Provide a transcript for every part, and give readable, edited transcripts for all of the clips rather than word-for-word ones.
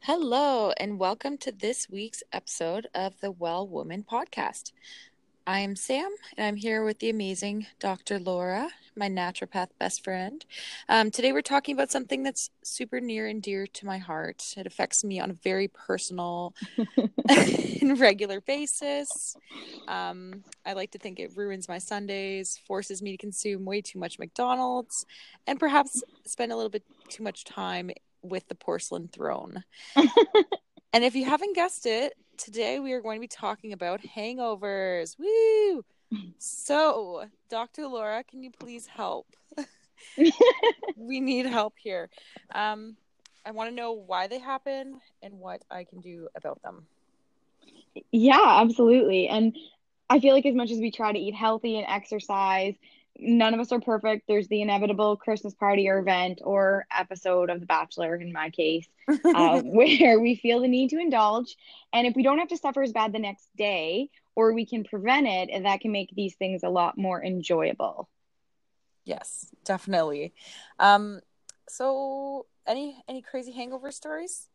Hello, and welcome to this week's episode of the Well Woman podcast. I am Sam, and I'm here with the amazing Dr. Laura, my naturopath best friend. Today, we're talking about something that's super near and dear to my heart. It affects me on a very personal and regular basis. I like to think it ruins my Sundays, forces me to consume way too much McDonald's, and perhaps spend a little bit too much time with the porcelain throne. And if you haven't guessed it, today we are going to be talking about hangovers. Woo! So, Dr. Laura, can you please help? We need help here. I want to know why they happen and what I can do about them. Yeah, absolutely. And I feel like as much as we try to eat healthy and exercise, none of us are perfect. There's the inevitable Christmas party or event or episode of The Bachelor, in my case, where we feel the need to indulge. And if we don't have to suffer as bad the next day, or we can prevent it, and that can make these things a lot more enjoyable. Yes, definitely. So any crazy hangover stories?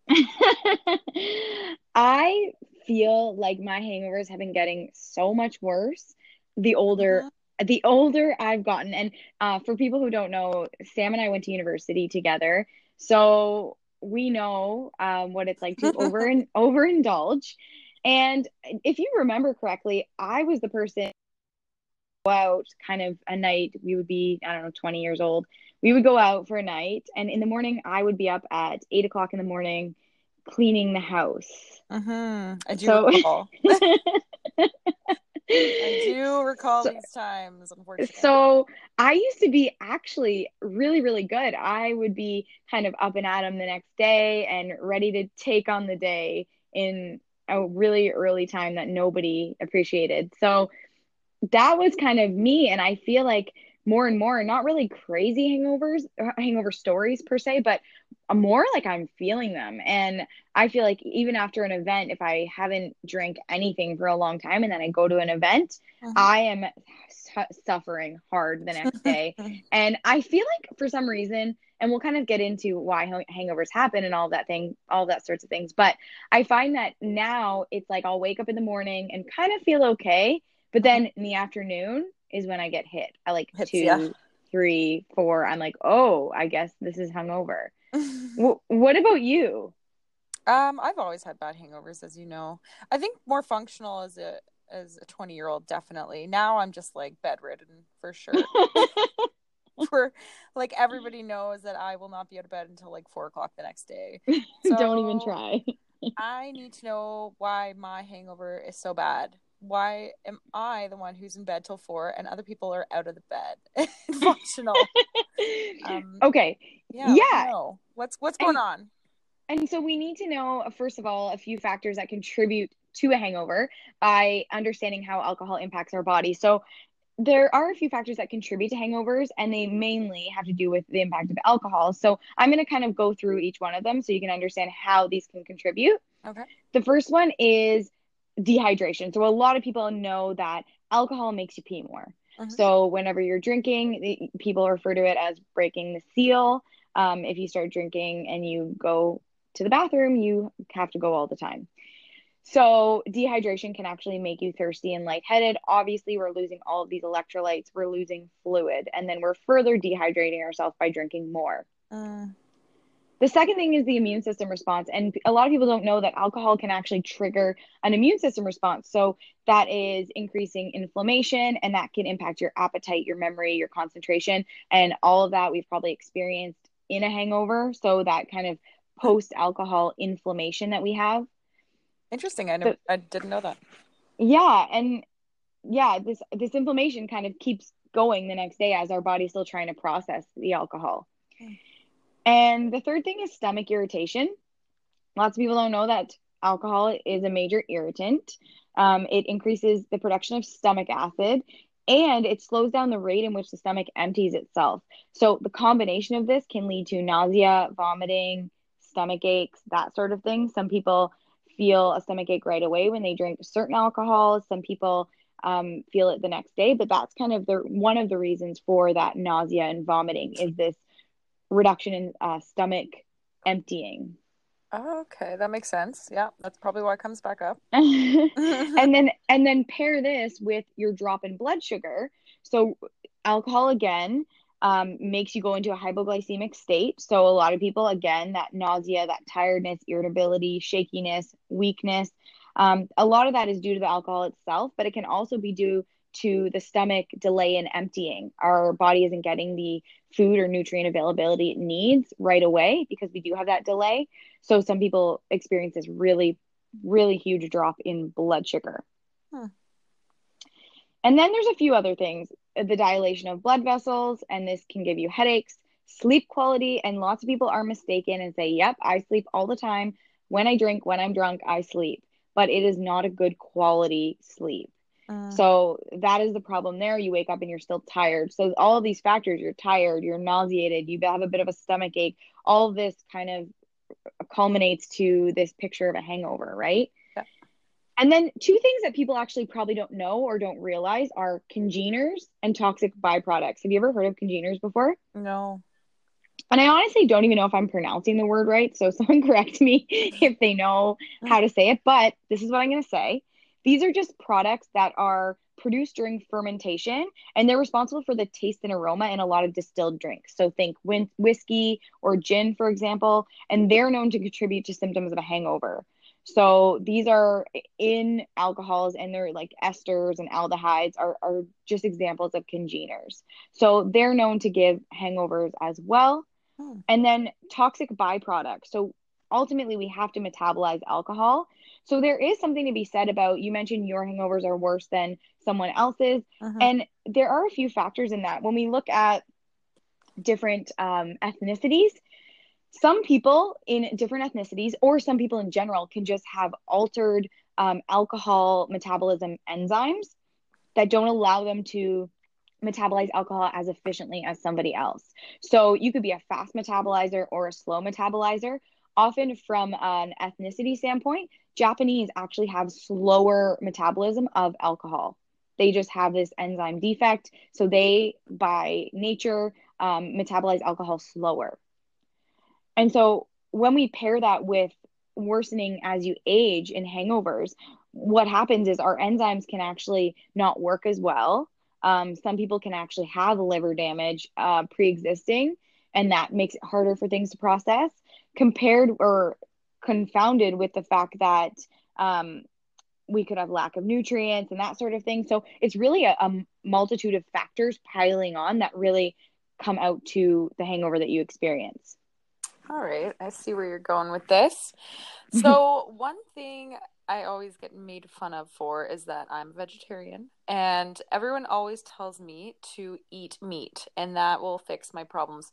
I feel like my hangovers have been getting so much worse the older Mhm. the older I've gotten. And for people who don't know, Sam and I went to university together, so we know what it's like to overindulge. And if you remember correctly, I was the person go out kind of a night. We would be, I don't know, 20 years old. We would go out for a night, and in the morning, I would be up at 8 o'clock in the morning cleaning the house. I do So, recall. I do recall so, these times, unfortunately. so I used to be actually really, really good. I would be kind of up and at 'em the next day and ready to take on the day in a really early time that nobody appreciated. So that was kind of me. And I feel like more and more, not really crazy hangover stories per se, but more like I'm feeling them. And I feel like even after an event, if I haven't drank anything for a long time and then I go to an event, Mhm. I am suffering hard the next day. And I feel like for some reason, and we'll kind of get into why hangovers happen and all that sorts of things. But I find that now it's like I'll wake up in the morning and kind of feel okay, but Mhm. then in the afternoon is when I get hit at like Hits ya. 2, 3, 4. I'm like, oh, I guess this is hungover. What about you? I've always had bad hangovers, as you know. I think more functional as a 20-year-old, definitely. Now I'm just like bedridden for sure. For like everybody knows that I will not be out of bed until like 4 o'clock the next day. Don't even So try. I need to know why my hangover is so bad. Why am I the one who's in bed till 4 and other people are out of the bed and functional? Um, Okay. yeah, let me Yeah. know. What's going And on? and so we need to know, first of all, a few factors that contribute to a hangover by understanding how alcohol impacts our body. So there are a few factors that contribute to hangovers, and they mainly have to do with the impact of alcohol. So I'm going to kind of go through each one of them so you can understand how these can contribute. Okay. The first one is dehydration. So a lot of people know that alcohol makes you pee more. Mhm. So whenever you're drinking, people refer to it as breaking the seal. If you start drinking and you go to the bathroom, you have to go all the time. So dehydration can actually make you thirsty and lightheaded. Obviously, we're losing all of these electrolytes, we're losing fluid, and then we're further dehydrating ourselves by drinking more. Mm, The second thing is the immune system response. And a lot of people don't know that alcohol can actually trigger an immune system response. So that is increasing inflammation, and that can impact your appetite, your memory, your concentration, and all of that we've probably experienced in a hangover. So that kind of post alcohol inflammation that we have. interesting. The, I didn't know that. yeah. And yeah, this inflammation kind of keeps going the next day as our body's still trying to process the alcohol. Mm. And the third thing is stomach irritation. Lots of people don't know that alcohol is a major irritant. It increases the production of stomach acid, and it slows down the rate in which the stomach empties itself. So the combination of this can lead to nausea, vomiting, stomach aches, that sort of thing. Some people feel a stomach ache right away when they drink certain alcohol. Some people feel it the next day, but that's kind of one of the reasons for that nausea and vomiting is this reduction in stomach emptying. Oh, okay, that makes sense. Yeah, that's probably why it comes back up. And then pair this with your drop in blood sugar. So alcohol again makes you go into a hypoglycemic state. So a lot of people, again, that nausea, that tiredness, irritability, shakiness, weakness, a lot of that is due to the alcohol itself, but it can also be due to the stomach delay in emptying. Our body isn't getting the food or nutrient availability it needs right away because we do have that delay. So some people experience this really, really huge drop in blood sugar. Hmm. And then there's a few other things, the dilation of blood vessels, and this can give you headaches, sleep quality. And lots of people are mistaken and say, yep, I sleep all the time. When I drink, when I'm drunk, I sleep. But it is not a good quality sleep. Mm. So that is the problem there. You wake up and you're still tired. So all of these factors, you're tired, you're nauseated, you have a bit of a stomach ache, all of this kind of culminates to this picture of a hangover, right? Yeah. And then two things that people actually probably don't know or don't realize are congeners and toxic byproducts. Have you ever heard of congeners before? No. And I honestly don't even know if I'm pronouncing the word right. So someone correct me if they know how to say it. But this is what I'm going to say. These are just products that are produced during fermentation, and they're responsible for the taste and aroma in a lot of distilled drinks. So think whiskey or gin, for example, and they're known to contribute to symptoms of a hangover. So these are in alcohols, and they're like esters and aldehydes are just examples of congeners. So they're known to give hangovers as well. Hmm. And then toxic byproducts. So ultimately, we have to metabolize alcohol. So there is something to be said about, you mentioned your hangovers are worse than someone else's. Mhm. And there are a few factors in that. When we look at different ethnicities, some people in different ethnicities, or some people in general, can just have altered alcohol metabolism enzymes that don't allow them to metabolize alcohol as efficiently as somebody else. So you could be a fast metabolizer or a slow metabolizer. Often, from an ethnicity standpoint, Japanese actually have slower metabolism of alcohol. They just have this enzyme defect. So they, by nature, metabolize alcohol slower. And so when we pair that with worsening as you age in hangovers, what happens is our enzymes can actually not work as well. Some people can actually have liver damage pre-existing, and that makes it harder for things to process, compared or confounded with the fact that um, we could have lack of nutrients and that sort of thing. So it's really a multitude of factors piling on that really come out to the hangover that you experience. All right, I see where you're going with this. So, one thing I always get made fun of for is that I'm a vegetarian, and everyone always tells me to eat meat, and that will fix my problems.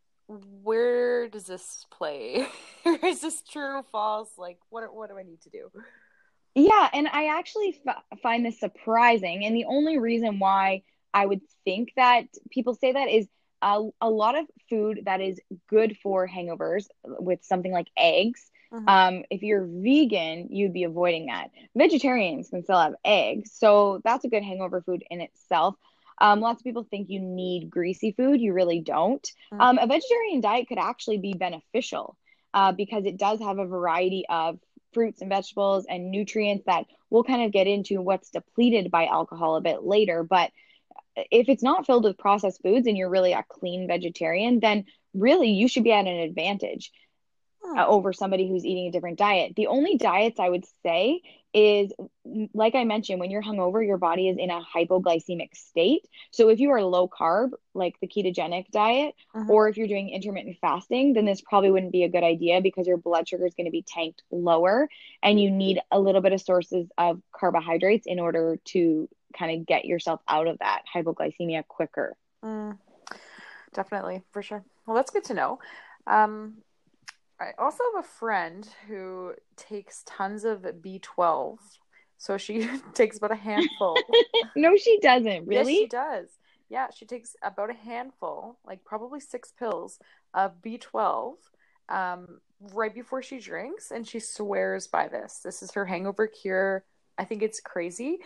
Where does this play? Is this true, false? Like, what do I need to do? Yeah, and I actually find this surprising. And the only reason why I would think that people say that is a lot of food that is good for hangovers, with something like eggs. Hmm. If you're vegan, you'd be avoiding that. Vegetarians can still have eggs, so that's a good hangover food in itself. Lots of people think you need greasy food. You really don't. A vegetarian diet could actually be beneficial because it does have a variety of fruits and vegetables and nutrients that we'll kind of get into what's depleted by alcohol a bit later. But if it's not filled with processed foods and you're really a clean vegetarian, then really you should be at an advantage over somebody who's eating a different diet. The only diets I would say is, like I mentioned, when you're hungover, your body is in a hypoglycemic state. So if you are low carb, like the ketogenic diet, Hmm. or if you're doing intermittent fasting, then this probably wouldn't be a good idea because your blood sugar is going to be tanked lower and you need a little bit of sources of carbohydrates in order to kind of get yourself out of that hypoglycemia quicker. Mm, definitely, for sure. Well, that's good to know. Um, I also have a friend who takes tons of B12. So she takes about a handful. No, she doesn't. Yes, she Really? does. Yeah, she takes about a handful, like probably 6 pills of B12 right before she drinks, and she swears by this. This is her hangover cure. I think it's crazy.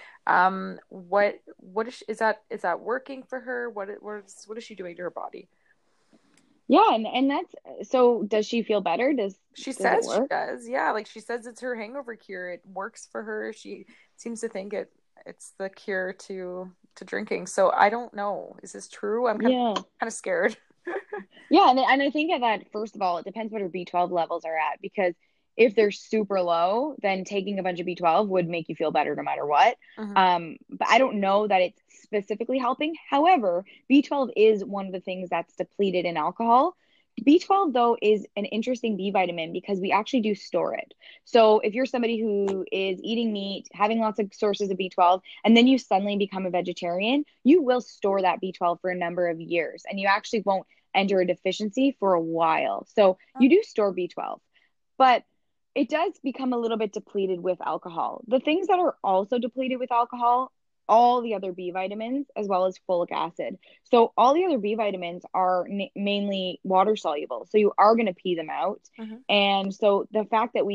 What is that working for her? What is she doing to her body? Yeah, and that's so. Does she feel better? She Does it says she work? does. Yeah, like she says it's her hangover cure. It works for her. She seems to think it's the cure to drinking. So I don't know. Is this true? I'm Yeah. kind of scared. Yeah, and I think that first of all, it depends what her B12 levels are at because if they're super low, then taking a bunch of B12 would make you feel better no matter what. Hmm. But I don't know that it's specifically helping. However, B12 is one of the things that's depleted in alcohol. B12 though is an interesting B vitamin because we actually do store it. So if you're somebody who is eating meat, having lots of sources of B12, and then you suddenly become a vegetarian, you will store that B12 for a number of years and you actually won't enter a deficiency for a while. So you do store B12, but it does become a little bit depleted with alcohol. The things that are also depleted with alcohol, all the other B vitamins, as well as folic acid. So all the other B vitamins are mainly water soluble. So you are going to pee them out. Hmm. And so the fact that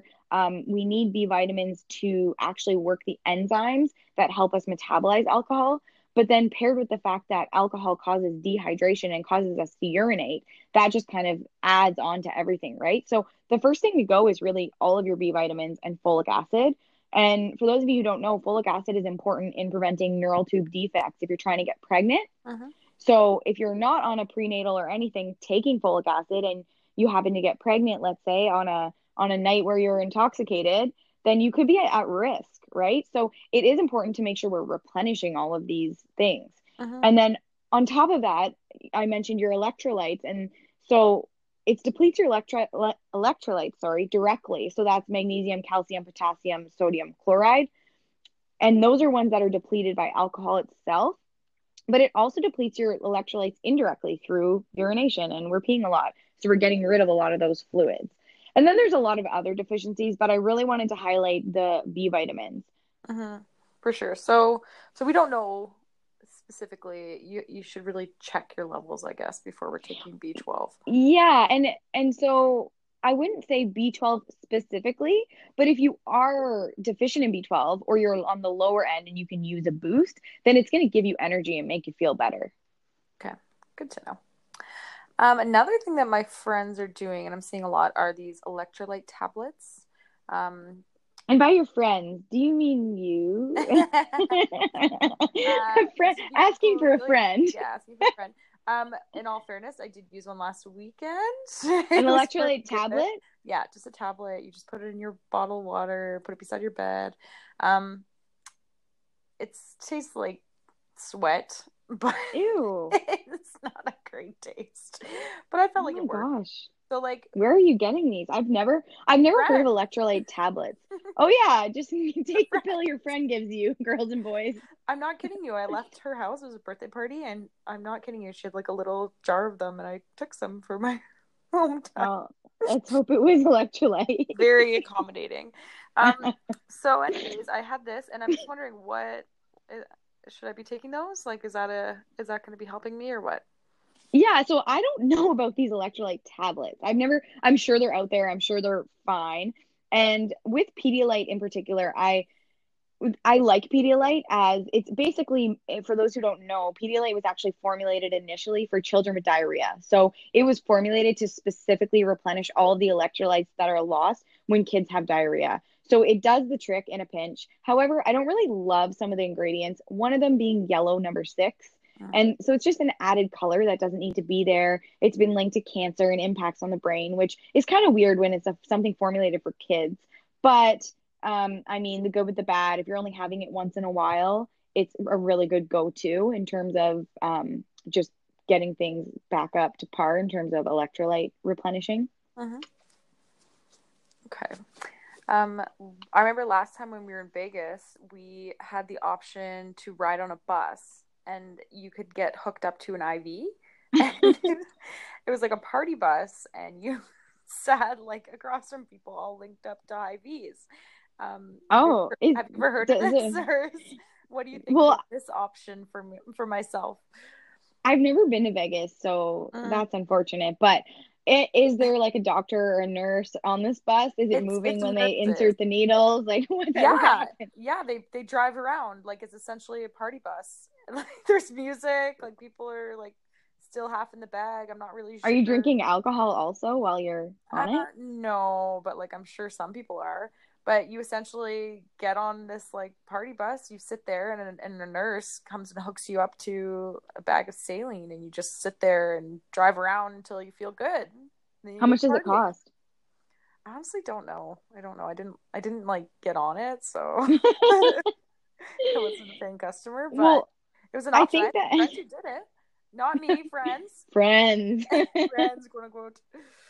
we need B vitamins to actually work the enzymes that help us metabolize alcohol. But then paired with the fact that alcohol causes dehydration and causes us to urinate, that just kind of adds on to everything, right? So the first thing to go is really all of your B vitamins and folic acid. And for those of you who don't know, folic acid is important in preventing neural tube defects if you're trying to get pregnant. Hmm. So if you're not on a prenatal or anything taking folic acid and you happen to get pregnant, let's say on a night where you're intoxicated, then you could be at risk, right? So it is important to make sure we're replenishing all of these things. Hmm. And then on top of that, I mentioned your electrolytes. And so it depletes your electrolytes, sorry, directly. So that's magnesium, calcium, potassium, sodium chloride. And those are ones that are depleted by alcohol itself, but it also depletes your electrolytes indirectly through urination, and we're peeing a lot. So we're getting rid of a lot of those fluids. And then there's a lot of other deficiencies, but I really wanted to highlight the B vitamins. Hmm. For sure. So we don't know specifically. You should really check your levels, I guess, before we're taking B12. Yeah, and so I wouldn't say B12 specifically, but if you are deficient in B12 or you're on the lower end and you can use a boost, then it's going to give you energy and make you feel better. Okay, good to know. Another thing that my friends are doing, and I'm seeing a lot, are these electrolyte tablets. Um, And by your friends, do you mean you? A friend to be asking for a like, friend. yeah, asking for a friend. In all fairness, I did use one last weekend. An It was pretty electrolyte good. tablet? Yeah, just a tablet. You just put it in your bottle of water, put it beside your bed. Um, it tastes like sweat, but Ew. it's not a great taste. But I Oh felt like my it worked. gosh. So like Where are you getting these? I've never heard of friend, electrolyte tablets. Oh yeah, just a take the friend. pill your friend gives you, girls and boys. I'm not kidding you. I left her house. It was a birthday party, and I'm not kidding you. She had like a little jar of them, and I took some for my hometown. Well, let's hope it was electrolyte. Very accommodating. Um, so, anyways, I had this, and I'm just wondering what should I be taking those? Like, is that going to be helping me or what? Yeah, so I don't know about these electrolyte tablets. I'm sure they're out there. I'm sure they're fine. And with Pedialyte in particular, I like Pedialyte as it's basically, for those who don't know, Pedialyte was actually formulated initially for children with diarrhea. So it was formulated to specifically replenish all of the electrolytes that are lost when kids have diarrhea. So it does the trick in a pinch. However, I don't really love some of the ingredients, one of them being yellow number six. Mm. And so it's just an added color that doesn't need to be there. It's been linked to cancer and impacts on the brain, which is kind of weird when it's something formulated for kids. But I mean, the good with the bad, if you're only having it once in a while, it's a really good go-to in terms of just getting things back up to par in terms of electrolyte replenishing. Hmm. Okay. Um, I remember last time when we were in Vegas, we had the option to ride on a bus, and you could get hooked up to an IV, and it was like a party bus, and you sat like across from people all linked up to IVs. Oh, Have you ever heard of does this, it, or what do you think well, about this option for me, for myself? I've never been to Vegas, so Mm. that's unfortunate. But is there like a doctor or a nurse on this bus? Is it moving It's when they nurses. insert the needles? Like whatever Yeah, happens? yeah, they drive around like it's essentially a party bus. Like there's music, like people are like still half in the bag. I'm not really Are you sure. drinking alcohol also while you're on it? No, but like I'm sure some people are. But you essentially get on this like party bus, you sit there, and a nurse comes and hooks you up to a bag of saline, and you just sit there and drive around until you feel good. Then you How go much does it partying. cost? I honestly don't know. I don't know. I didn't like get on it, so I wasn't a paying customer, but Well, it was an I option. I think had that friends who did it. Not me, friends. friends. Friends, quote unquote.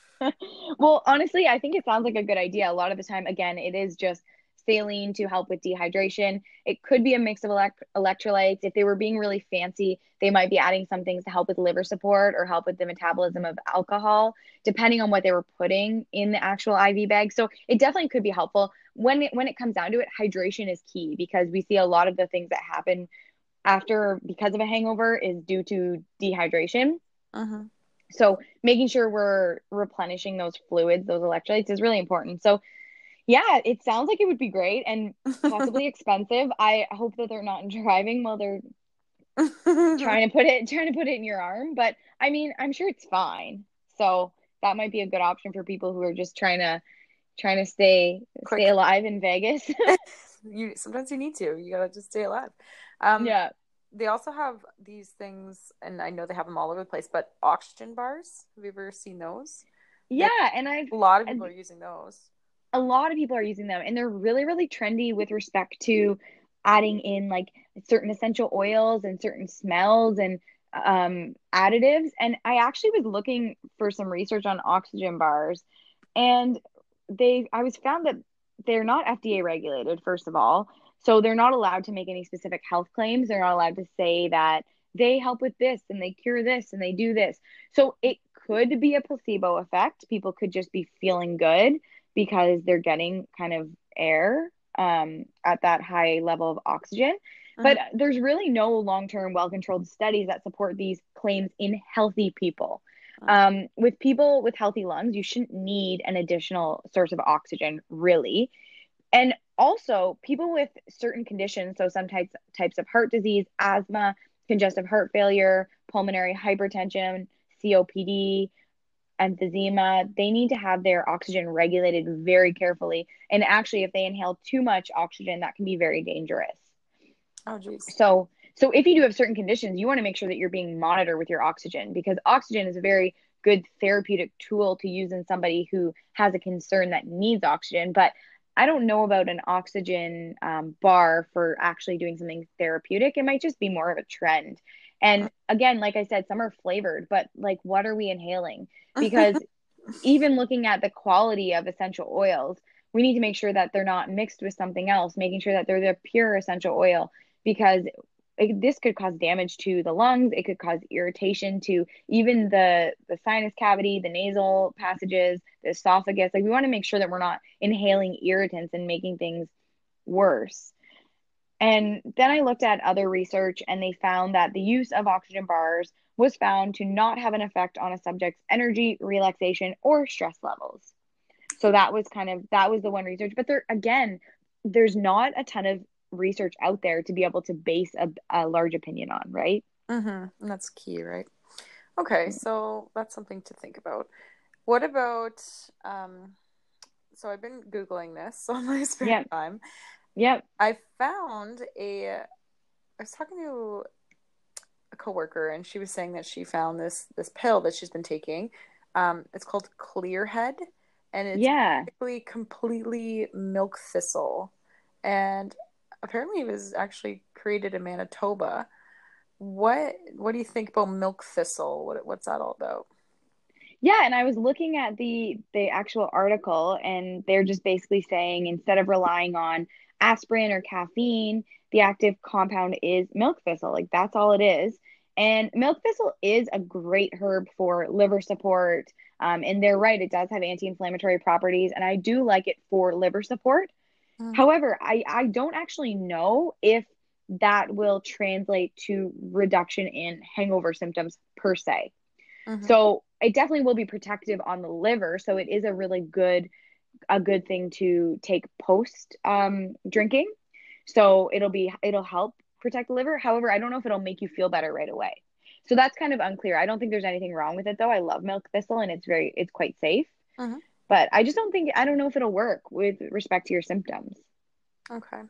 Well, honestly, I think it sounds like a good idea. A lot of the time, again, it is just saline to help with dehydration. It could be a mix of electrolytes. If they were being really fancy, they might be adding some things to help with liver support or help with the metabolism of alcohol, depending on what they were putting in the actual IV bag. So it definitely could be helpful. When it comes down to it, hydration is key because we see a lot of the things that happen after because of a hangover is due to dehydration. Uh-huh. So making sure we're replenishing those fluids, those electrolytes is really important. So yeah, it sounds like it would be great and possibly expensive. I hope that they're not driving while they're trying to put it in your arm. But I mean, I'm sure it's fine. So that might be a good option for people who are just trying to stay Quick. alive in Vegas. You sometimes you need to. You gotta just stay alive. Um, Yeah. they also have these things, and I know they have them all over the place, but oxygen bars. Have you ever seen those? They Yeah, and I've A lot of people and are using those. a lot of people are using them and they're really really trendy with respect to adding in like certain essential oils and certain smells and additives. And I actually was looking for some research on oxygen bars, and I was found that they're not FDA regulated, first of all, so they're not allowed to make any specific health claims. They're not allowed to say that they help with this and they cure this and they do this. So it could be a placebo effect. People could just be feeling good because they're getting kind of air at that high level of oxygen. Mhm. But there's really no long term, well controlled studies that support these claims in healthy people. With people with healthy lungs, you shouldn't need an additional source of oxygen, really. And also, people with certain conditions, so some types of heart disease, asthma, congestive heart failure, pulmonary hypertension, COPD, emphysema, they need to have their oxygen regulated very carefully. And actually, if they inhale too much oxygen, that can be very dangerous. Oh, geez. So if you do have certain conditions, you want to make sure that you're being monitored with your oxygen, because oxygen is a very good therapeutic tool to use in somebody who has a concern that needs oxygen. But I don't know about an oxygen bar for actually doing something therapeutic. It might just be more of a trend. And again, like I said, some are flavored, but like, what are we inhaling? Because even looking at the quality of essential oils, we need to make sure that they're not mixed with something else, making sure that they're the pure essential oil, because this could cause damage to the lungs. It could cause irritation to even the sinus cavity, the nasal passages, the esophagus. Like, we want to make sure that we're not inhaling irritants and making things worse. And then I looked at other research, and they found that the use of oxygen bars was found to not have an effect on a subject's energy, relaxation, or stress levels. So that was the one research. But there again, there's not a ton of research out there to be able to base a large opinion on, right? Mm-hmm. That's key, right? Okay, so that's something to think about. What about so I've been Googling this on my spare Yep. time. Yep. I found I was talking to a coworker and she was saying that she found this pill that she's been taking. It's called Clearhead, and it's Yeah. basically completely milk thistle. And apparently it was actually created in Manitoba. What do you think about milk thistle? What's that all about? Yeah, and I was looking at the actual article, and they're just basically saying instead of relying on aspirin or caffeine, the active compound is milk thistle. Like, that's all it is. And milk thistle is a great herb for liver support. And they're right, it does have anti-inflammatory properties, and I do like it for liver support. However, I don't actually know if that will translate to reduction in hangover symptoms per se. Mm-hmm. So it definitely will be protective on the liver. So it is a good thing to take post drinking. So it'll help protect the liver. However, I don't know if it'll make you feel better right away. So that's kind of unclear. I don't think there's anything wrong with it though. I love milk thistle and it's quite safe. Mm-hmm. But I don't know if it'll work with respect to your symptoms. Okay.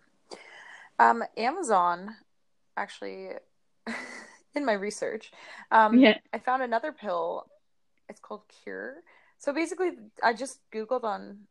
Amazon actually, in my research, Yeah. I found another pill. It's called Cure. So basically, I just Googled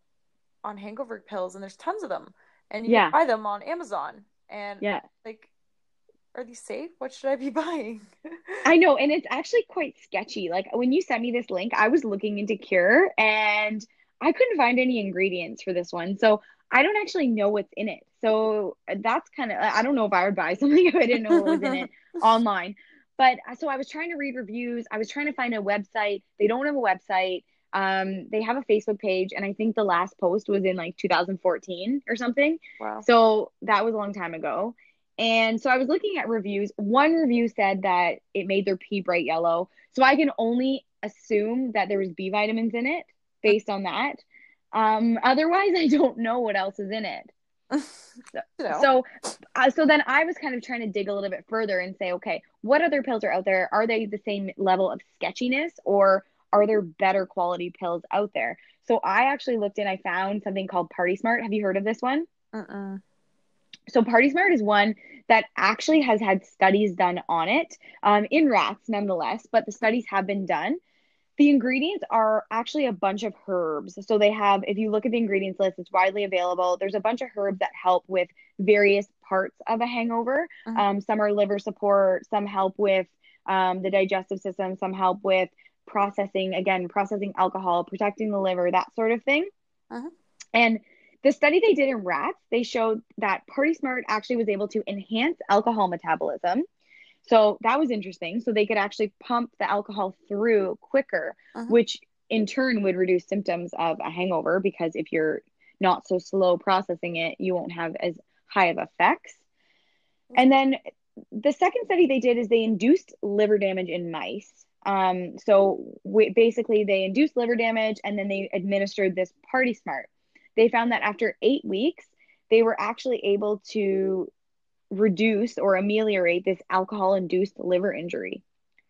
on hangover pills, and there's tons of them, and you can Yeah. buy them on Amazon. And Yeah. like, are these safe? What should I be buying? I know, and it's actually quite sketchy. Like when you sent me this link, I was looking into Cure and I couldn't find any ingredients for this one. So I don't actually know what's in it. So that's kind of, I don't know if I would buy something if I didn't know what was in it online. But so I was trying to read reviews. I was trying to find a website. They don't have a website. They have a Facebook page, and I think the last post was in like 2014 or something. Wow. So that was a long time ago. And so I was looking at reviews. One review said that it made their pee bright yellow. So I can only assume that there was B vitamins in it based on that. Otherwise, I don't know what else is in it. So, No. so then I was kind of trying to dig a little bit further and say, okay, what other pills are out there? Are they the same level of sketchiness, or are there better quality pills out there? So I actually looked and I found something called Party Smart. Have you heard of this one? Mm-mm. So Party Smart is one that actually has had studies done on it, in rats nonetheless, but the studies have been done. The ingredients are actually a bunch of herbs. So they have, if you look at the ingredients list, it's widely available. There's a bunch of herbs that help with various parts of a hangover. Mm-hmm. Some are liver support, some help with the digestive system, some help with processing, again, processing alcohol, protecting the liver, that sort of thing. Mm-hmm. And the study they did in rats, they showed that Party Smart actually was able to enhance alcohol metabolism. So that was interesting. So they could actually pump the alcohol through quicker, Mm-hmm. which in turn would reduce symptoms of a hangover, because if you're not so slow processing it, you won't have as high of effects. And then the second study they did is they induced liver damage in mice. Basically, they induced liver damage and then they administered this Party Smart. They found that after 8 weeks, they were actually able to reduce or ameliorate this alcohol induced liver injury.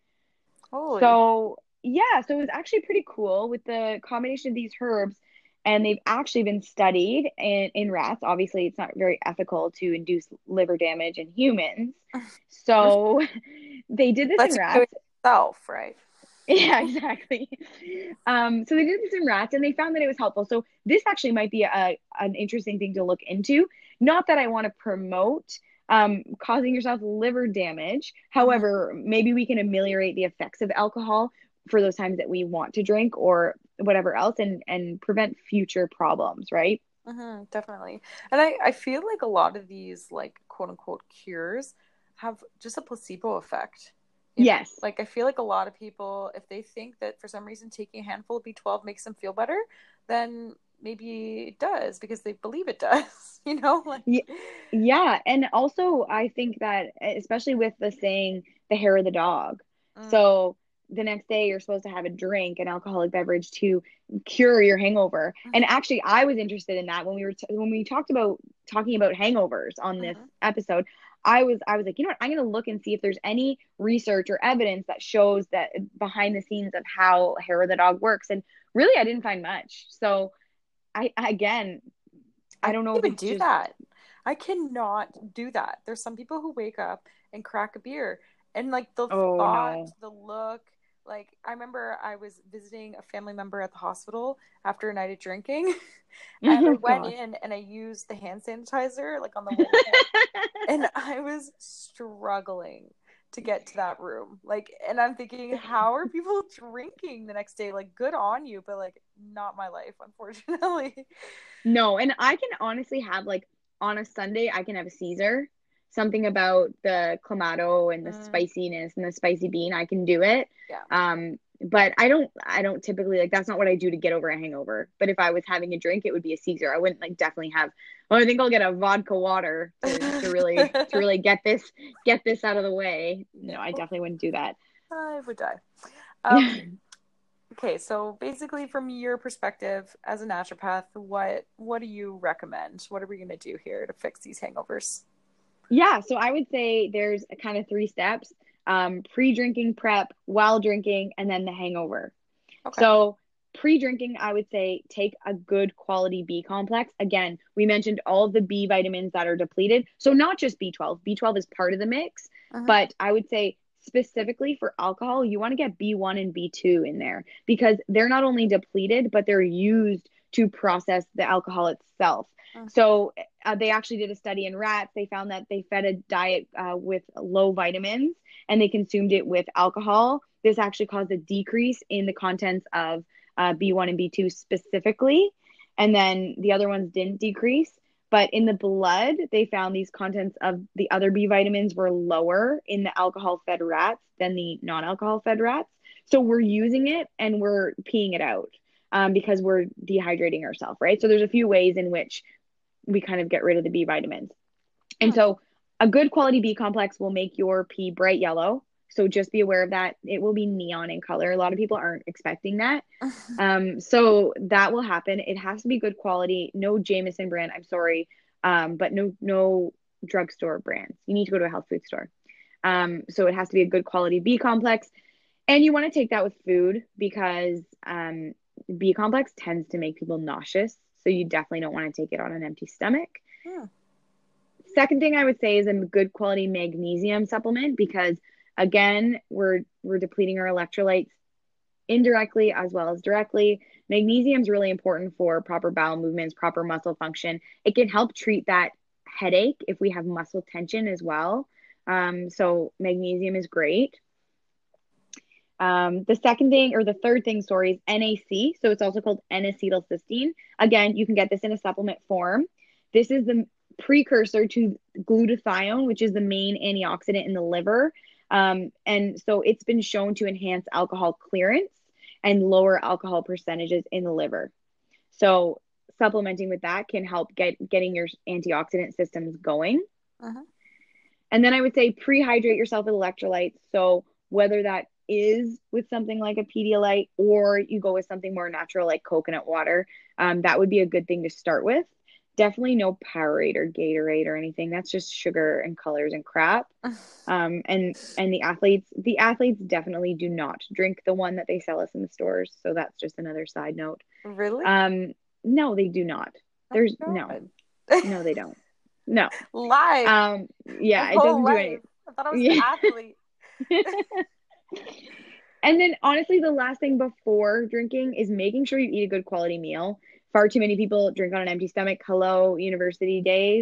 Holy. So, yeah, so it was actually pretty cool with the combination of these herbs. And they've actually been studied in rats. Obviously, it's not very ethical to induce liver damage in humans. So they did this in Let's do it rats. yourself, right? Yeah, exactly. So they did this in rats and they found that it was helpful. So this actually might be an interesting thing to look into. Not that I want to promote causing yourself liver damage. However, maybe we can ameliorate the effects of alcohol for those times that we want to drink or whatever else, and prevent future problems, right? Mm-hmm, definitely. And I feel like a lot of these, like, quote unquote cures have just a placebo effect. You know? Yes. Like, I feel like a lot of people, if they think that for some reason taking a handful of B12 makes them feel better, then maybe it does because they believe it does, you know? Like, Yeah. And also, I think that, especially with the saying, the hair of the dog. mm, So the next day, you're supposed to have a drink, an alcoholic beverage to cure your hangover. And mm-hmm, actually, I was interested in that when when we talked about talking about hangovers on this mm-hmm, episode. I was like, you know what? I'm going to look and see if there's any research or evidence that shows that behind the scenes of how hair of the dog works. And really, I didn't find much. So again, I I can't don't know if even it's do just, that. I cannot do that. There's some people who wake up and crack a beer and like the oh thought, no. the look, like I remember I was visiting a family member at the hospital after a night of drinking and I Oh went gosh. in and I used the hand sanitizer like on the whole hand and I was struggling to get to that room. Like, and I'm thinking, how are people drinking the next day? Like, good on you, but like, not my life, unfortunately. No, and I can honestly have, like, on a Sunday, I can have a Caesar. Something about the clamato and the Mm, spiciness and the spicy bean, I can do it. yeah. But I don't typically, like, that's not what I do to get over a hangover. But if I was having a drink, it would be a Caesar. I wouldn't like definitely have, well, I think I'll get a vodka water to really get this out of the way. No, I No, definitely wouldn't do that. I would die. Um, okay, so basically, from your perspective as a naturopath, what do you recommend? What are we going to do here to fix these hangovers? Yeah, so I would say there's a kind of three steps. pre-drinking prep, while drinking, and then the hangover. Okay. So pre-drinking, I would say take a good quality B complex. Again, we mentioned all of the B vitamins that are depleted. So not just B12. B12 is part of the mix, Uh-huh. but I would say specifically for alcohol, you want to get B1 and B2 in there because they're not only depleted, but they're used to process the alcohol itself. So they actually did a study in rats. They found that they fed a diet with low vitamins and they consumed it with alcohol. This actually caused a decrease in the contents of B1 and B2 specifically. And then the other ones didn't decrease. But in the blood, they found these contents of the other B vitamins were lower in the alcohol fed rats than the non alcohol fed rats. So we're using it and we're peeing it out because we're dehydrating ourselves, right? So there's a few ways in which we kind of get rid of the B vitamins. And so a good quality B complex will make your pee bright yellow. So just be aware of that. It will be neon in color. A lot of people aren't expecting that. So that will happen. It has to be good quality. No Jameson brand. I'm sorry. But no drugstore brands. You need to go to a health food store. So it has to be a good quality B complex. And you want to take that with food because B complex tends to make people nauseous. So you definitely don't want to take it on an empty stomach. Second thing I would say is a good quality magnesium supplement because again, we're depleting our electrolytes indirectly as well as directly. Magnesium is really important for proper bowel movements, proper muscle function. It can help treat that headache if we have muscle tension as well. So magnesium is great. The second thing or the third thing, sorry, is NAC. So it's also called N-acetylcysteine. Again, you can get this in a supplement form. This is the precursor to glutathione, which is the main antioxidant in the liver. And so it's been shown to enhance alcohol clearance and lower alcohol percentages in the liver. So supplementing with that can help getting your antioxidant systems going. And then I would say prehydrate yourself with electrolytes. So whether that is with something like a Pedialyte or you go with something more natural like coconut water, that would be a good thing to start with. Definitely no Powerade or Gatorade or anything. That's just sugar and colors and crap. And the athletes definitely do not drink the one that they sell us in the stores. So that's just another side note. Really? No, they do not. There's no, they don't. No. Live. Yeah, it doesn't do anything. I thought I was an athlete. And then honestly, the last thing before drinking is making sure you eat a good quality meal. Far too many people drink on an empty stomach. Hello, university days.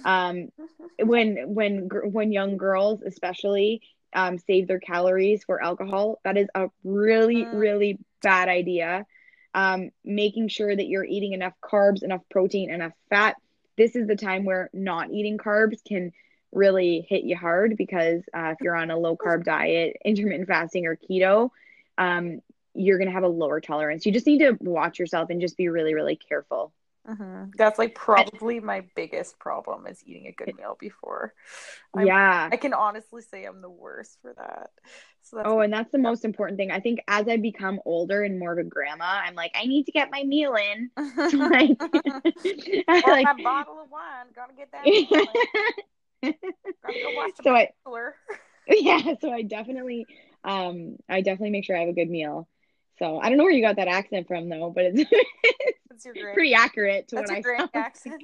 When young girls, especially, save their calories for alcohol, that is a really, really bad idea. Making sure that you're eating enough carbs, enough protein, enough fat. This is the time where not eating carbs can really hit you hard because if you're on a low carb diet, intermittent fasting, or keto, you're going to have a lower tolerance. You just need to watch yourself and just be really, really careful. That's like probably my biggest problem is eating a good meal before. I can honestly say I'm the worst for that. So and that's the most important thing. I think as I become older and more of a grandma, I'm like, I need to get my meal in. So like, my bottle of wine, gotta get that meal in. Gotta go watch the Bachelor. So I definitely make sure I have a good meal. So I don't know where you got that accent from though, but it's pretty accurate to what I saw. Accent.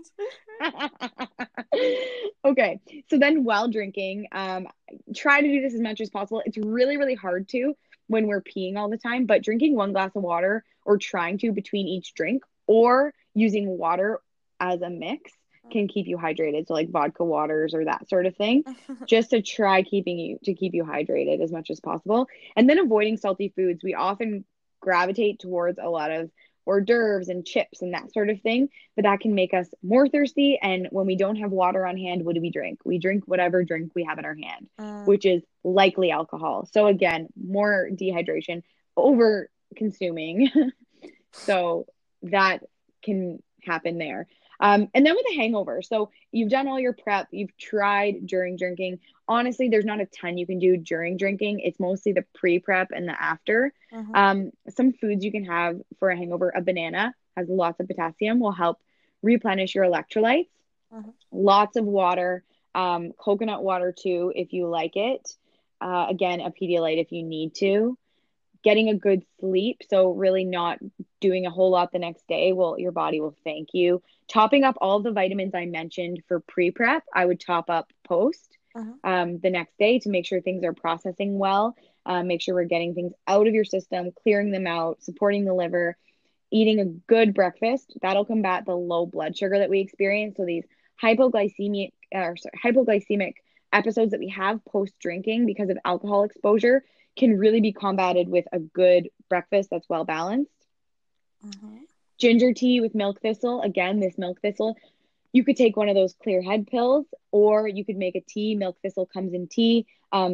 Okay. So then while drinking, try to do this as much as possible. It's really, really hard to when we're peeing all the time, but drinking 1 glass of water or trying to between each drink or using water as a mix can keep you hydrated. So like vodka waters or that sort of thing, just to try keep you hydrated as much as possible. And then avoiding salty foods. We often gravitate towards a lot of hors d'oeuvres and chips and that sort of thing, but that can make us more thirsty. And when we don't have water on hand, what do we drink? We drink whatever drink we have in our hand, which is likely alcohol. So again, more dehydration, over consuming. So that can happen there. And then with a hangover, so you've done all your prep, you've tried during drinking. Honestly, there's not a ton you can do during drinking. It's mostly the pre-prep and the after. Some foods you can have for a hangover. A banana has lots of potassium, will help replenish your electrolytes. Lots of water, coconut water too, if you like it. again, a Pedialyte if you need to. Getting a good sleep, so really not doing a whole lot the next day, well, your body will thank you. Topping up all the vitamins I mentioned for pre-prep, I would top up post Uh-huh. the next day to make sure things are processing well, make sure we're getting things out of your system, clearing them out, supporting the liver, eating a good breakfast. That'll combat the low blood sugar that we experience. So these hypoglycemic episodes that we have post drinking because of alcohol exposure can really be combated with a good breakfast that's well balanced. Uh-huh. Ginger tea with milk thistle. Again, this milk thistle, you could take one of those clear head pills, or you could make a tea. Milk thistle comes in tea.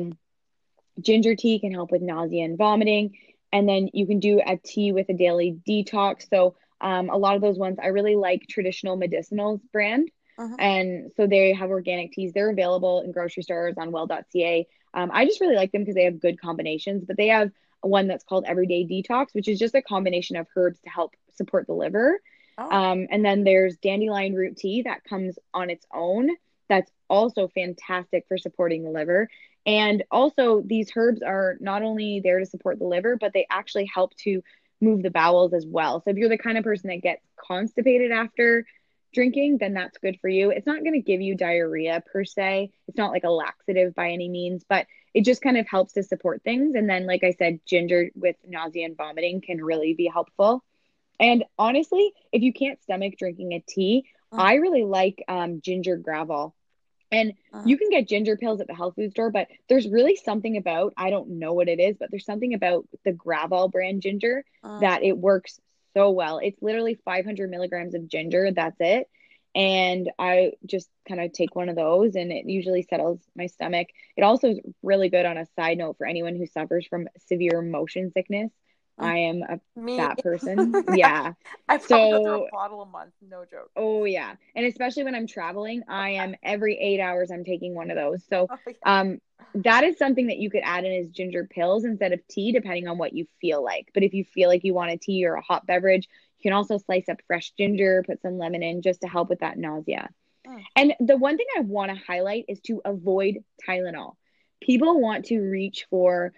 Ginger tea can help with nausea and vomiting. And then you can do a tea with a daily detox. So a lot of those ones, I really like Traditional Medicinals brand. Uh-huh. And so they have organic teas. They're available in grocery stores on well.ca. I just really like them because they have good combinations, but they have one that's called Everyday Detox, which is just a combination of herbs to help support the liver. Oh. And then there's dandelion root tea that comes on its own. That's also fantastic for supporting the liver. And also, these herbs are not only there to support the liver, but they actually help to move the bowels as well. So if you're the kind of person that gets constipated after drinking, then that's good for you. It's not going to give you diarrhea per se. It's not like a laxative by any means, but it just kind of helps to support things. And then, like I said, ginger with nausea and vomiting can really be helpful. And honestly, if you can't stomach drinking a tea, Uh-huh. I really like ginger Gravol. And Uh-huh. you can get ginger pills at the health food store, but there's really something about, I don't know what it is, but there's something about the Gravol brand ginger Uh-huh. that it works so well. It's literally 500 milligrams of ginger. That's it. And I just kind of take one of those and it usually settles my stomach. It also is really good on a side note for anyone who suffers from severe motion sickness. Mhm. I am a Me. fat person. Yeah. I probably go through a So bottle a month, no joke. oh yeah. And especially when I'm traveling, I am every 8 hours I'm taking one of those. So Oh, yeah. that is something that you could add in as ginger pills instead of tea, depending on what you feel like. But if you feel like you want a tea or a hot beverage, you can also slice up fresh ginger, put some lemon in just to help with that nausea. Mm. And the one thing I want to highlight is to avoid Tylenol. People want to reach for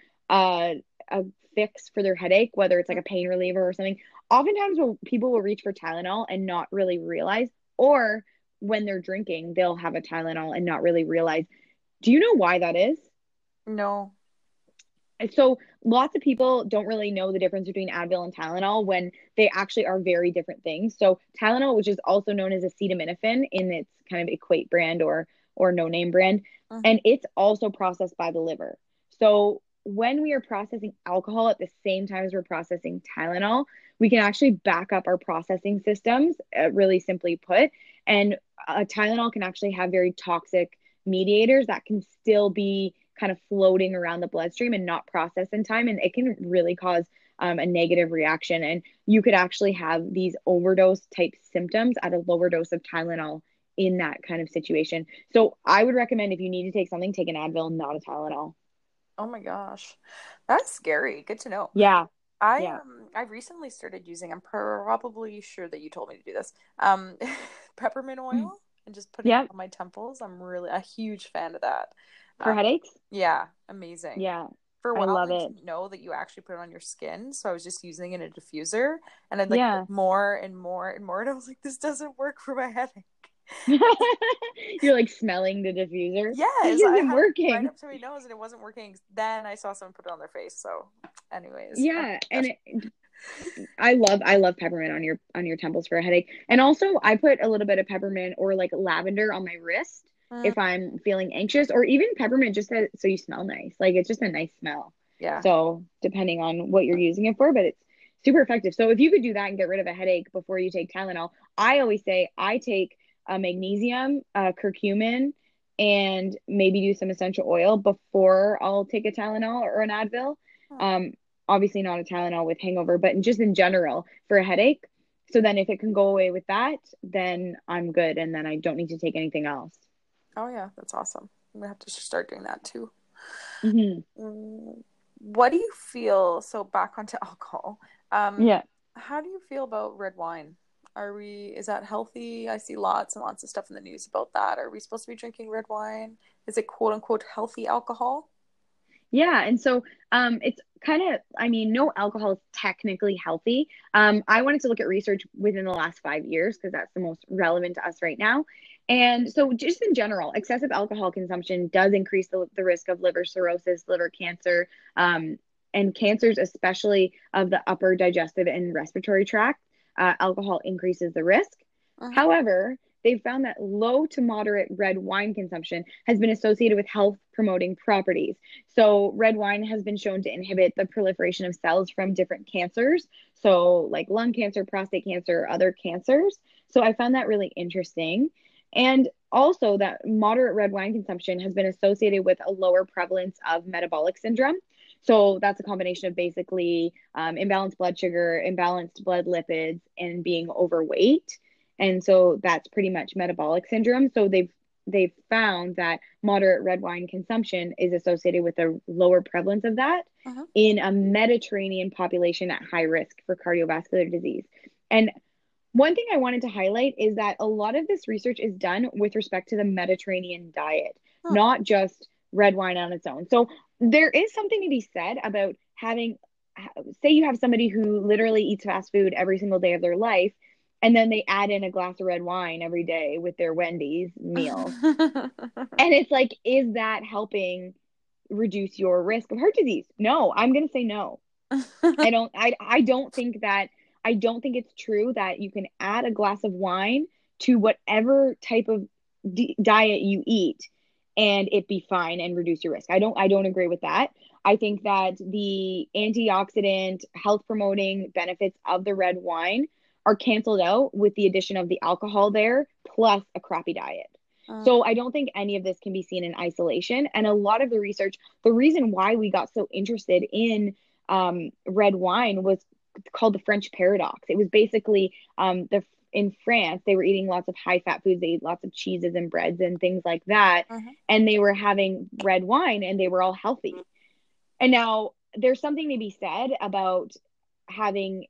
a fix for their headache, whether it's like a pain reliever or something. Oftentimes, people will reach for Tylenol and not really realize, or when they're drinking, they'll have a Tylenol and not really realize. Do you know why that is? No. So lots of people don't really know the difference between Advil and Tylenol when they actually are very different things. So Tylenol, which is also known as acetaminophen in its kind of Equate brand or no name brand, Mhm. and it's also processed by the liver. So when we are processing alcohol at the same time as we're processing Tylenol, we can actually back up our processing systems, really simply put. And Tylenol can actually have very toxic mediators that can still be kind of floating around the bloodstream and not process in time. And it can really cause a negative reaction. And you could actually have these overdose type symptoms at a lower dose of Tylenol in that kind of situation. So I would recommend if you need to take something, take an Advil, not a Tylenol. Oh my gosh. That's scary. Good to know. Yeah. I Yeah. I recently started using, I'm probably sure that you told me to do this. Peppermint oil and just putting it Yeah. on my temples. I'm really a huge fan of that. For Um, headaches. yeah, amazing. Yeah. For a I while, love I it. didn't know that you actually put it on your skin, so I was just using it in a diffuser, and I'd like put Yeah. more and more and more, and I was like, this doesn't work for my headache. You're like smelling the diffuser. This Yes, I isn't had it right working. up to my nose, and it wasn't working. Then I saw someone put it on their face. So, anyways, I'm Yeah. I love peppermint on your temples for a headache. And also I put a little bit of peppermint or like lavender on my wrist Mm, if I'm feeling anxious, or even peppermint just so you smell nice. Like it's just a nice smell. yeah. So depending on what you're using it for, but it's super effective. So if you could do that and get rid of a headache before you take Tylenol, I always say I take a magnesium, curcumin, and maybe do some essential oil before I'll take a Tylenol or an Advil. Hmm. Um, Obviously not a Tylenol with hangover, but just in general for a headache. So then if it can go away with that, then I'm good and then I don't need to take anything else. Oh yeah, that's awesome. I'm gonna have to start doing that too. Hmm. What do you feel? So back onto alcohol. Um, Yeah. how do you feel about red wine? Is that healthy? I see lots and lots of stuff in the news about that. Are we supposed to be drinking red wine? Is it quote unquote healthy alcohol? Yeah, and so it's kind of, I mean, no alcohol is technically healthy. I wanted to look at research within the last 5 years because that's the most relevant to us right now. And so, just in general, excessive alcohol consumption does increase the risk of liver cirrhosis, liver cancer, um, and cancers, especially of the upper digestive and respiratory tract. Alcohol increases the risk. Uh-huh. However, they've found that low to moderate red wine consumption has been associated with health promoting properties. So, red wine has been shown to inhibit the proliferation of cells from different cancers. So, like lung cancer, prostate cancer, other cancers. So, I found that really interesting. And also, that moderate red wine consumption has been associated with a lower prevalence of metabolic syndrome. So, that's a combination of basically imbalanced blood sugar, imbalanced blood lipids, and being overweight. And so that's pretty much metabolic syndrome. So they've found that moderate red wine consumption is associated with a lower prevalence of that Uh-huh. in a Mediterranean population at high risk for cardiovascular disease. And one thing I wanted to highlight is that a lot of this research is done with respect to the Mediterranean diet, Huh. not just red wine on its own. So there is something to be said about having, say, you have somebody who literally eats fast food every single day of their life, and then they add in a glass of red wine every day with their Wendy's meal. And it's like, is that helping reduce your risk of heart disease? No, I'm going to say no. I don't think that I don't think it's true that you can add a glass of wine to whatever type of diet you eat and it be fine and reduce your risk. I don't agree with that. I think that the antioxidant health promoting benefits of the red wine are canceled out with the addition of the alcohol there plus a crappy diet. Uh, So I don't think any of this can be seen in isolation. And a lot of the research, the reason why we got so interested in red wine was called the French paradox. It was basically the in France they were eating lots of high fat foods. They ate lots of cheeses and breads and things like that, uh-huh. and they were having red wine and they were all healthy. And now there's something to be said about having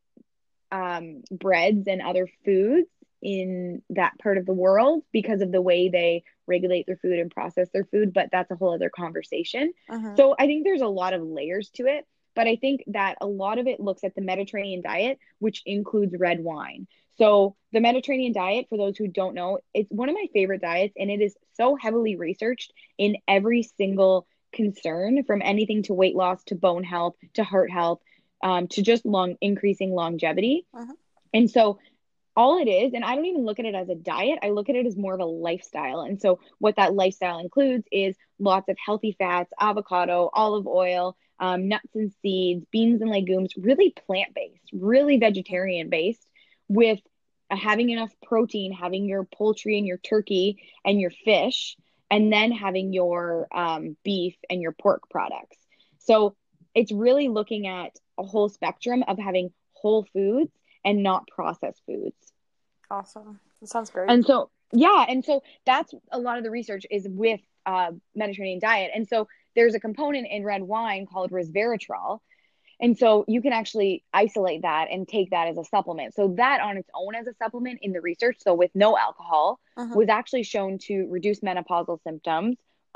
breads and other foods in that part of the world because of the way they regulate their food and process their food, but that's a whole other conversation. Uh-huh. So I think there's a lot of layers to it, but I think that a lot of it looks at the Mediterranean diet, which includes red wine. So the Mediterranean diet, for those who don't know, it's one of my favorite diets, and it is so heavily researched in every single concern from anything to weight loss to bone health to heart health to just increasing longevity. Uh-huh. And so all it is, and I don't even look at it as a diet, I look at it as more of a lifestyle. And so what that lifestyle includes is lots of healthy fats, avocado, olive oil, nuts and seeds, beans and legumes, really plant based, really vegetarian based, with having enough protein, having your poultry and your turkey and your fish, and then having your beef and your pork products. So it's really looking at a whole spectrum of having whole foods and not processed foods. Awesome. That sounds great. And so, yeah, and so that's a lot of the research is with Mediterranean diet. And so there's a component in red wine called resveratrol. And so you can actually isolate that and take that as a supplement. So that on its own as a supplement in the research, so with no alcohol, Uh-huh. was actually shown to reduce menopausal symptoms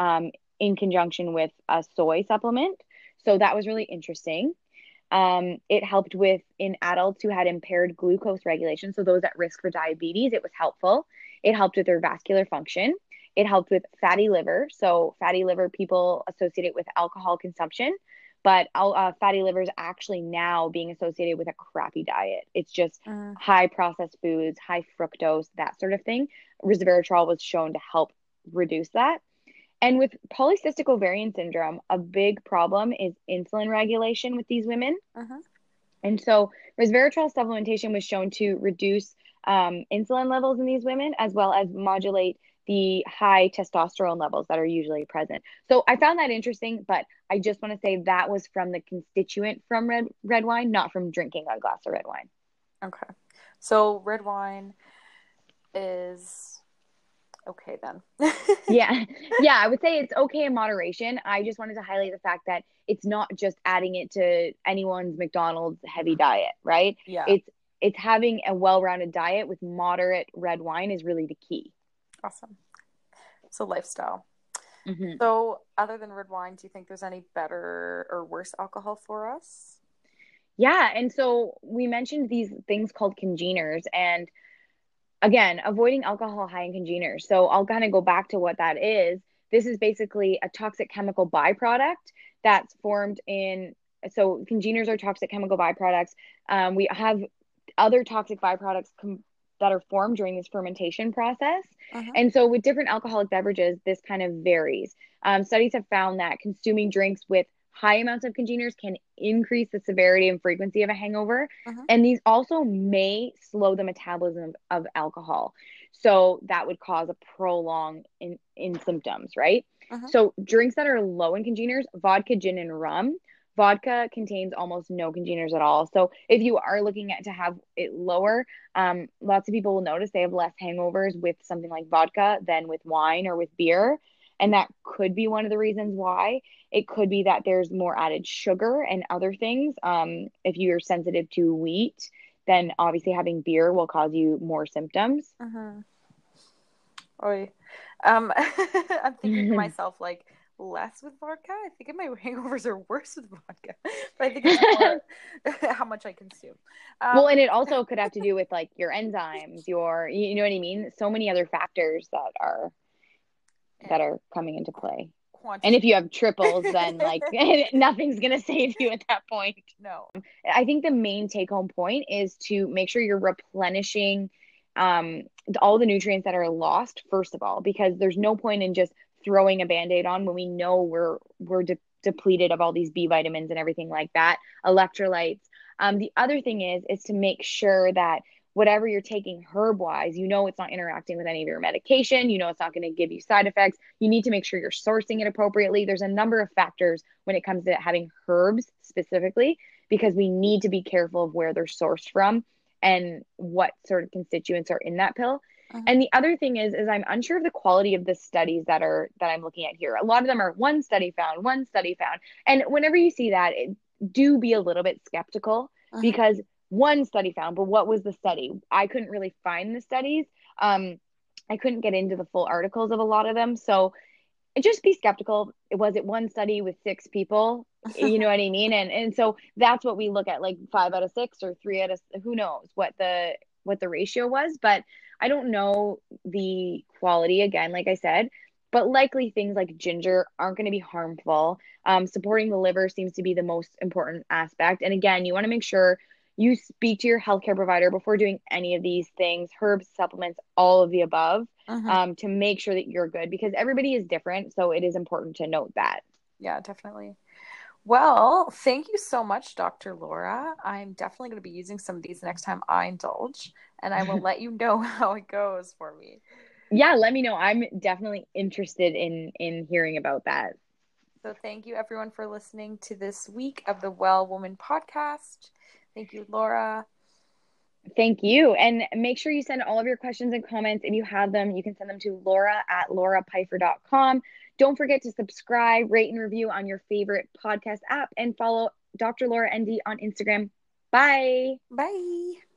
in conjunction with a soy supplement. So that was really interesting. It helped with in adults who had impaired glucose regulation, so those at risk for diabetes, it was helpful. It helped with their vascular function. It helped with fatty liver. So fatty liver people associate it with alcohol consumption, but fatty liver is actually now being associated with a crappy diet. It's just Uh, high processed foods, high fructose, that sort of thing. Resveratrol was shown to help reduce that. And with polycystic ovarian syndrome, a big problem is insulin regulation with these women. uh-huh. And so resveratrol supplementation was shown to reduce insulin levels in these women, as well as modulate the high testosterone levels that are usually present. So I found that interesting, but I just want to say that was from the constituent from red wine, not from drinking a glass of red wine. Okay. So red wine is okay then. Yeah. Yeah, I would say it's okay in moderation. I just wanted to highlight the fact that it's not just adding it to anyone's McDonald's heavy diet, right? Yeah. It's having a well-rounded diet with moderate red wine is really the key. Awesome. So lifestyle. Mhm. So, other than red wine, do you think there's any better or worse alcohol for us? Yeah, and so we mentioned these things called congeners, and again, avoiding alcohol high in congeners. So I'll kind of go back to what that is. This is basically a toxic chemical byproduct that's formed in, so congeners are toxic chemical byproducts. We have other toxic byproducts that are formed during this fermentation process. Uh-huh. And so with different alcoholic beverages, this kind of varies. Studies have found that consuming drinks with high amounts of congeners can increase the severity and frequency of a hangover. Uh-huh. And these also may slow the metabolism of alcohol. So that would cause a prolong in symptoms, right? Uh-huh. So drinks that are low in congeners, vodka, gin, and rum. Vodka contains almost no congeners at all. So if you are looking at to have it lower, lots of people will notice they have less hangovers with something like vodka than with wine or with beer. And that could be one of the reasons why. It could be that there's more added sugar and other things. If you're sensitive to wheat, then obviously having beer will cause you more symptoms. Uh-huh. Oy. I'm thinking to myself, like, less with vodka. I think my hangovers are worse with vodka, but I think it's more how much I consume. Well, Um, and it also could have to do with like your enzymes, you know what I mean? So many other factors and that are coming into play. And quantity. if you have triples, then like nothing's going to save you at that point. No. I think the main take home point is to make sure you're replenishing um, all the nutrients that are lost, first of all, because there's no point in just throwing a band-aid on when we know we're depleted of all these B vitamins and everything like that, electrolytes. The other thing is to make sure that whatever you're taking herb wise, you know it's not interacting with any of your medication, you know it's not going to give you side effects. You need to make sure you're sourcing it appropriately. There's a number of factors when it comes to having herbs specifically, because we need to be careful of where they're sourced from and what sort of constituents are in that pill. Uh-huh. And the other thing is I'm unsure of the quality of the studies that I'm looking at here. A lot of them are one study found, one study found. And whenever you see that, do be a little bit skeptical, Uh-huh. because one study found, but what was the study? I couldn't really find the studies. I couldn't get into the full articles of a lot of them. So just be skeptical. Was it one study with 6 people? You know what I mean? And so that's what we look at, like 5 out of 6 or 3 out of, who knows what the ratio was, but I don't know the quality again, like I said, but likely things like ginger aren't going to be harmful. Supporting the liver seems to be the most important aspect. And again, you want to make sure you speak to your healthcare provider before doing any of these things, herbs, supplements, all of the above, Uh-huh. to make sure that you're good, because everybody is different. So it is important to note that. Yeah, definitely. Well, thank you so much, Dr. Laura. I'm definitely going to be using some of these next time I indulge, and I will let you know how it goes for me. Yeah, let me know. I'm definitely interested in hearing about that. So, thank you everyone for listening to this week of the Well Woman podcast. Thank you, Laura. Thank you. And make sure you send all of your questions and comments. If you have them, you can send them to laura@laurapfeiffer.com. Don't forget to subscribe, rate, and review on your favorite podcast app, and follow Dr. Laura ND on Instagram. Bye. Bye.